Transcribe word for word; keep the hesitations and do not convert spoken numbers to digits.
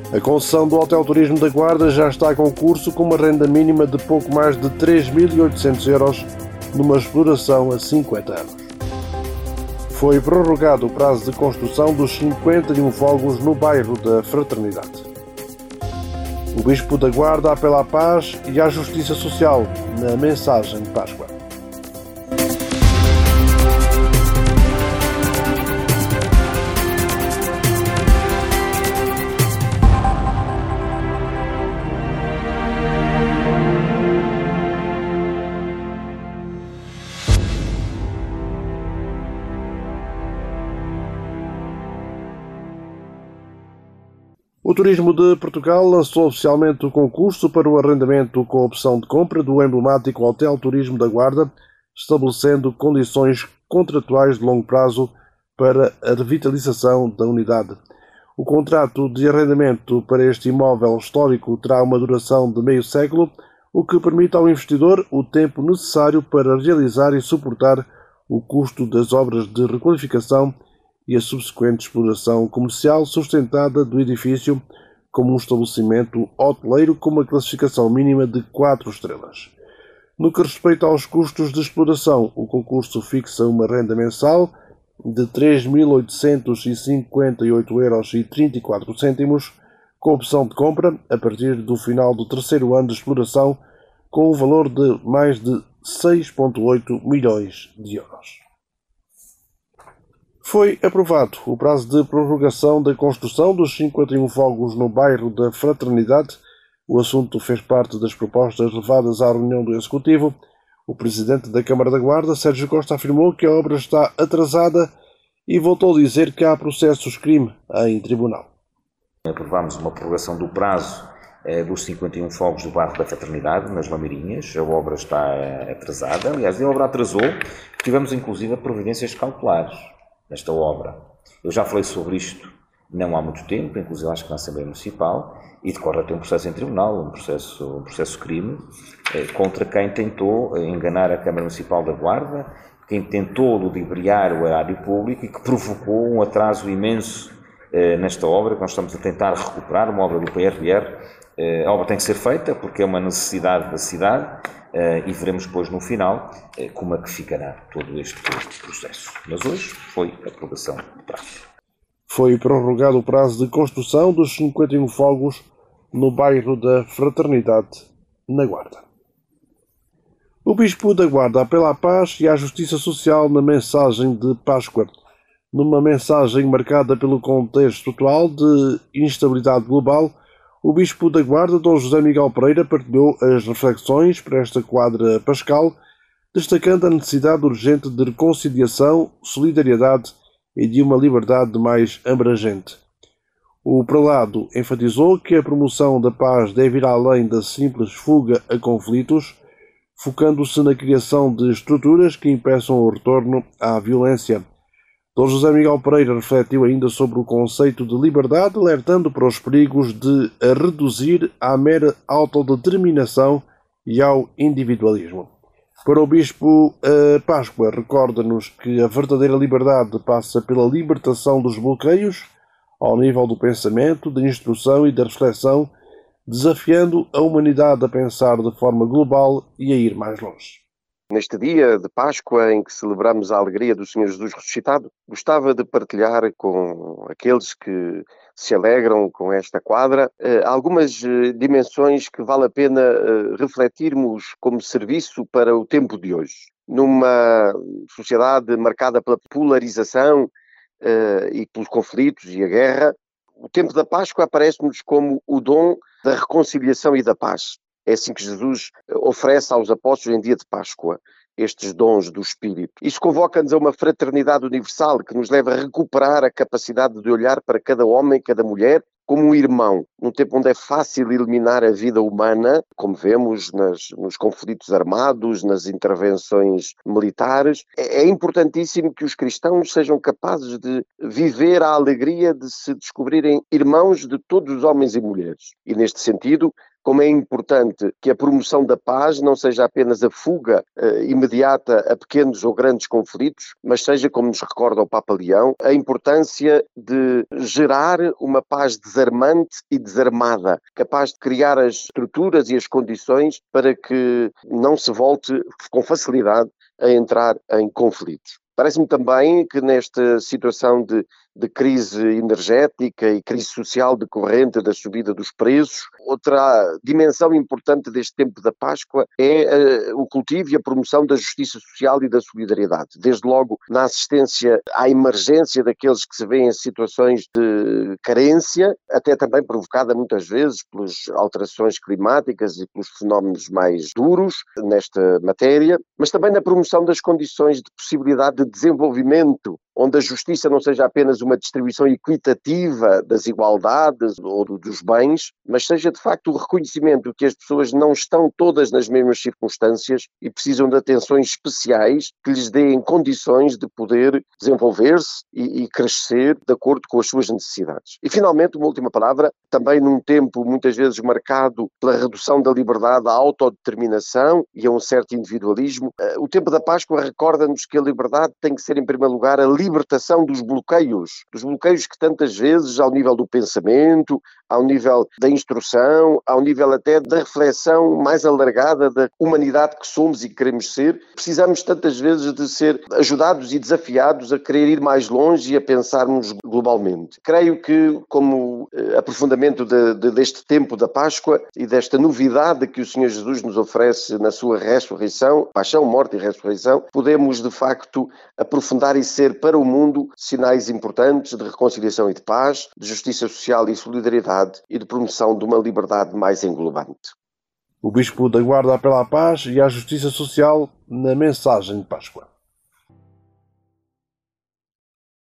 A concessão do Hotel Turismo da Guarda já está a concurso com uma renda mínima de pouco mais de três mil e oitocentos euros numa exploração a cinquenta anos. Foi prorrogado o prazo de construção dos cinquenta e um fogos no bairro da Fraternidade. O Bispo da Guarda apela à paz e à justiça social na mensagem de Páscoa. O Turismo de Portugal lançou oficialmente o concurso para o arrendamento com opção de compra do emblemático Hotel Turismo da Guarda, estabelecendo condições contratuais de longo prazo para a revitalização da unidade. O contrato de arrendamento para este imóvel histórico terá uma duração de meio século, o que permite ao investidor o tempo necessário para realizar e suportar o custo das obras de requalificação e a subsequente exploração comercial sustentada do edifício como um estabelecimento hoteleiro com uma classificação mínima de quatro estrelas. No que respeita aos custos de exploração, o concurso fixa uma renda mensal de três mil oitocentos e cinquenta e oito euros e trinta e quatro cêntimos, com opção de compra a partir do final do terceiro ano de exploração, com o valor de mais de seis vírgula oito milhões de euros. Foi aprovado o prazo de prorrogação da construção dos cinquenta e um fogos no bairro da Fraternidade. O assunto fez parte das propostas levadas à reunião do Executivo. O presidente da Câmara da Guarda, Sérgio Costa, afirmou que a obra está atrasada e voltou a dizer que há processos crime em tribunal. Aprovámos uma prorrogação do prazo eh, dos cinquenta e um fogos do bairro da Fraternidade, nas Lameirinhas. A obra está eh, atrasada. Aliás, a obra atrasou. Tivemos, inclusive, providências cautelares nesta obra. Eu já falei sobre isto não há muito tempo, inclusive acho que na Assembleia Municipal, e decorre até um processo em tribunal, um processo, um processo crime, eh, contra quem tentou enganar a Câmara Municipal da Guarda, quem tentou ludibriar o erário público e que provocou um atraso imenso eh, nesta obra, que nós estamos a tentar recuperar, uma obra do P R R. Eh, a obra tem que ser feita porque é uma necessidade da cidade, Uh, e veremos depois no final uh, como é que ficará todo este, este processo. Mas hoje foi a aprovação do prazo. Foi prorrogado o prazo de construção dos cinquenta e um fogos no bairro da Fraternidade, na Guarda. O Bispo da Guarda apela à paz e à justiça social na mensagem de Páscoa. Numa mensagem marcada pelo contexto atual de instabilidade global, o Bispo da Guarda, Dom José Miguel Pereira, partilhou as reflexões para esta quadra pascal, destacando a necessidade urgente de reconciliação, solidariedade e de uma liberdade mais abrangente. O prelado enfatizou que a promoção da paz deve ir além da simples fuga a conflitos, focando-se na criação de estruturas que impeçam o retorno à violência. Dom José Miguel Pereira refletiu ainda sobre o conceito de liberdade, alertando para os perigos de a reduzir à mera autodeterminação e ao individualismo. Para o Bispo, a Páscoa recorda-nos que a verdadeira liberdade passa pela libertação dos bloqueios ao nível do pensamento, da instrução e da reflexão, desafiando a humanidade a pensar de forma global e a ir mais longe. Neste dia de Páscoa, em que celebramos a alegria do Senhor Jesus ressuscitado, gostava de partilhar com aqueles que se alegram com esta quadra algumas dimensões que vale a pena refletirmos como serviço para o tempo de hoje. Numa sociedade marcada pela polarização e pelos conflitos e a guerra, o tempo da Páscoa aparece-nos como o dom da reconciliação e da paz. É assim que Jesus oferece aos apóstolos em dia de Páscoa, estes dons do Espírito. Isso convoca-nos a uma fraternidade universal que nos leva a recuperar a capacidade de olhar para cada homem, cada mulher, como um irmão, num tempo onde é fácil eliminar a vida humana, como vemos nas, nos conflitos armados, nas intervenções militares. É, é importantíssimo que os cristãos sejam capazes de viver a alegria de se descobrirem irmãos de todos os homens e mulheres. E neste sentido, como é importante que a promoção da paz não seja apenas a fuga eh, imediata a pequenos ou grandes conflitos, mas seja, como nos recorda o Papa Leão, a importância de gerar uma paz desarmante e desarmada, capaz de criar as estruturas e as condições para que não se volte com facilidade a entrar em conflitos. Parece-me também que nesta situação de, de crise energética e crise social decorrente da subida dos preços, outra dimensão importante deste tempo da Páscoa é uh, o cultivo e a promoção da justiça social e da solidariedade. Desde logo na assistência à emergência daqueles que se veem em situações de carência, até também provocada muitas vezes pelas alterações climáticas e pelos fenómenos mais duros nesta matéria, mas também na promoção das condições de possibilidade de desenvolvimento, onde a justiça não seja apenas uma distribuição equitativa das igualdades ou dos bens, mas seja de facto o reconhecimento que as pessoas não estão todas nas mesmas circunstâncias e precisam de atenções especiais que lhes deem condições de poder desenvolver-se e, e crescer de acordo com as suas necessidades. E finalmente, uma última palavra, também num tempo muitas vezes marcado pela redução da liberdade à autodeterminação e a um certo individualismo, o tempo da Páscoa recorda-nos que a liberdade tem que ser em primeiro lugar a libertação dos bloqueios, dos bloqueios que tantas vezes, ao nível do pensamento, ao nível da instrução, ao nível até da reflexão mais alargada da humanidade que somos e que queremos ser, precisamos tantas vezes de ser ajudados e desafiados a querer ir mais longe e a pensarmos globalmente. Creio que, como eh, aprofundamento de, de, deste tempo da Páscoa e desta novidade que o Senhor Jesus nos oferece na sua ressurreição, paixão, morte e ressurreição, podemos de facto aprofundar e ser para o mundo sinais importantes de reconciliação e de paz, de justiça social e solidariedade e de promoção de uma liberdade mais englobante. O Bispo da Guarda apela à paz e à justiça social na mensagem de Páscoa.